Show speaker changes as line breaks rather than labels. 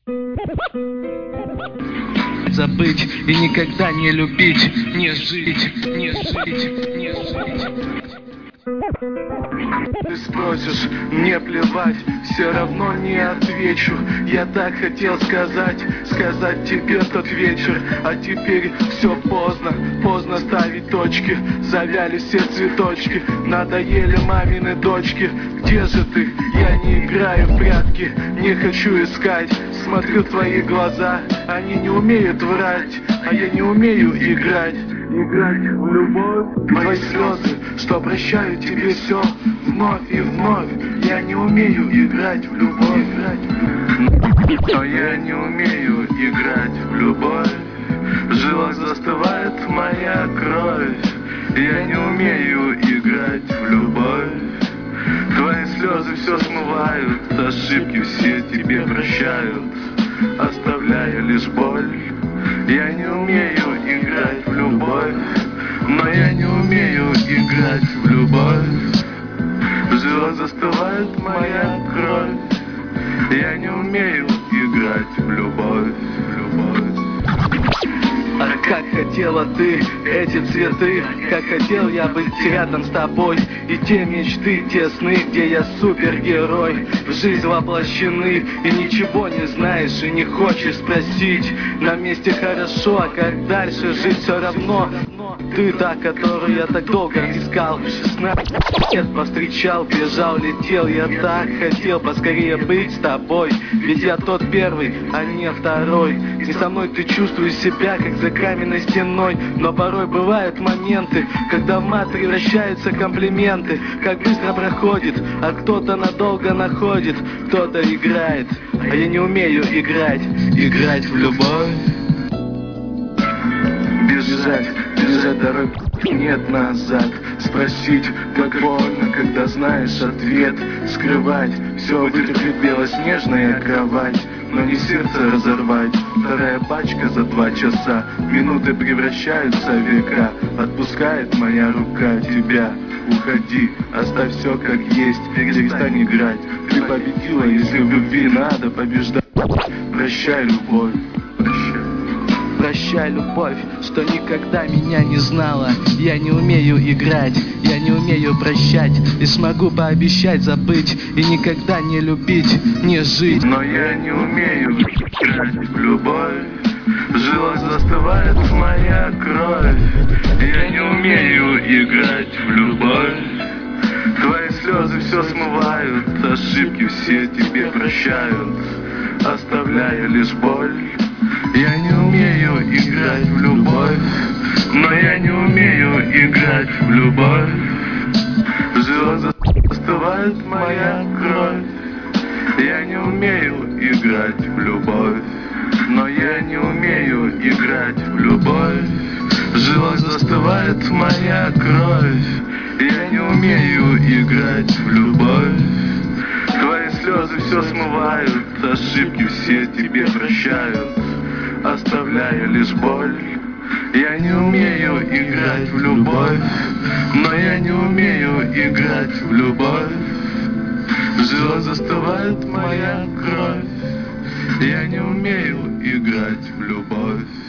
Забыть и никогда не любить, не жить, не жить, не жить.
Ты спросишь, мне плевать, все равно не отвечу. Я так хотел сказать тебе тот вечер. А теперь все поздно, поздно ставить точки. Завяли все цветочки, надоели мамины дочки. Где же ты? Я не играю в прятки, не хочу искать. Смотрю в твои глаза, они не умеют врать, а я не умею играть. Играть в любовь, твои слезы, что прощаю тебе все вновь и вновь. Я не умею играть в любовь, но я не умею играть в любовь. В жилах застывает моя кровь. Я не умею играть в любовь. Твои слезы все смывают, ошибки все тебе прощают, оставляя лишь боль. Я не умею играть в любовь, но я не умею играть в любовь. В жилах застывает моя кровь. Я не умею играть в любовь, А как хотела ты эти цветы, как хотел я быть рядом с тобой. И те мечты, те сны, где я супергерой, в жизнь воплощены. И ничего не знаешь и не хочешь спросить. На месте хорошо, а как дальше жить все равно. Ты та, которую я так долго искал. 16 лет повстречал, бежал, летел. Я так хотел поскорее быть с тобой. Ведь я тот первый, а не второй. И со мной ты чувствуешь себя, как за каменной стеной. Но порой бывают моменты, когда в мат превращаются комплименты. Как быстро проходит, а кто-то надолго находит. Кто-то играет, а я не умею играть. Играть в любовь. Бежать дорог нет назад. Спросить, как больно, когда знаешь ответ. Скрывать, все вытерпит белоснежная кровать. Но не сердце разорвать. Вторая пачка за 2 часа. Минуты превращаются в века. Отпускает моя рука тебя. Уходи, оставь все как есть. Перестань играть. Ты победила, если в любви надо побеждать. Прощай, любовь. Прощай, любовь, что никогда меня не знала. Я не умею играть, я не умею прощать. И смогу пообещать забыть и никогда не любить, не жить. Но я не умею играть в любовь. В жилах застывает моя кровь. Я не умею играть в любовь. Твои слезы все смывают, ошибки все тебе прощают, оставляя лишь боль. Я не умею играть в любовь, но я не умею играть в любовь. В жилах застывает моя кровь. Я не умею играть в любовь, но я не умею играть в любовь. В жилах застывает моя кровь. Я не умею играть в любовь. Твои слезы все смывают, ошибки все тебе прощают, оставляя лишь боль. Я не умею играть в любовь, но я не умею играть в любовь. В жилах застывает моя кровь. Я не умею играть в любовь.